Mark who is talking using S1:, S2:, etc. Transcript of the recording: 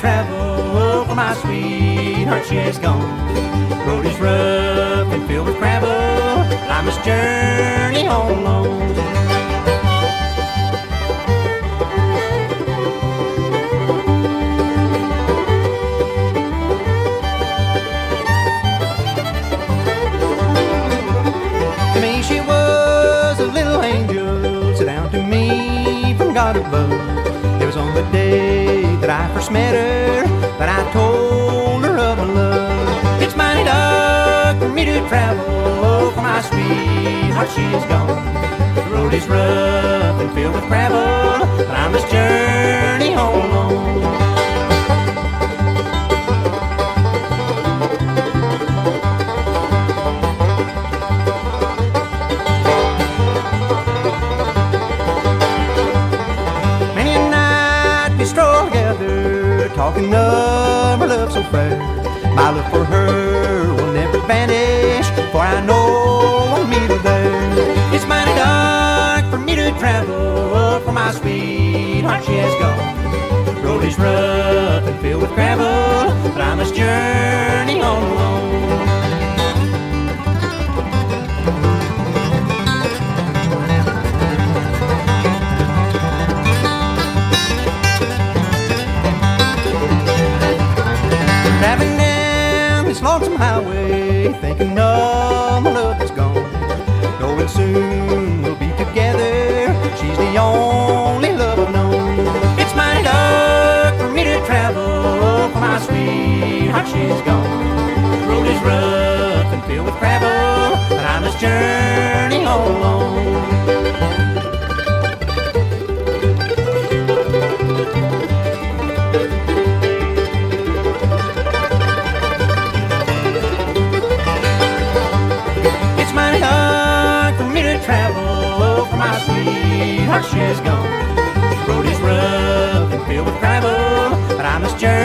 S1: travel, for my sweetheart she is gone. The road is rough and filled with gravel, I must journey home alone. To me she was a little angel, sent down to me from God above. It was on the day that I first met her that I told her of my love. It's mighty dark for me to travel, for my sweetheart she is gone. The road is rough and filled with gravel, but I must journey home alone. Talking of our love so fair, my love for her will never vanish, for I know I'll meet her there. It's mighty dark for me to travel, for my sweetheart she has gone. The road is rough and filled with gravel, but I must journey home alone. Traveling down this lonesome highway, thinking of my love that's gone. Knowing soon we'll be together, she's the only love I've known. It's mighty dark for me to travel, for my sweetheart she's gone. The road is rough and filled with gravel, but I must journey home alone. Travel, for my sweetheart she is gone. The road is rough and filled with gravel, but I must journey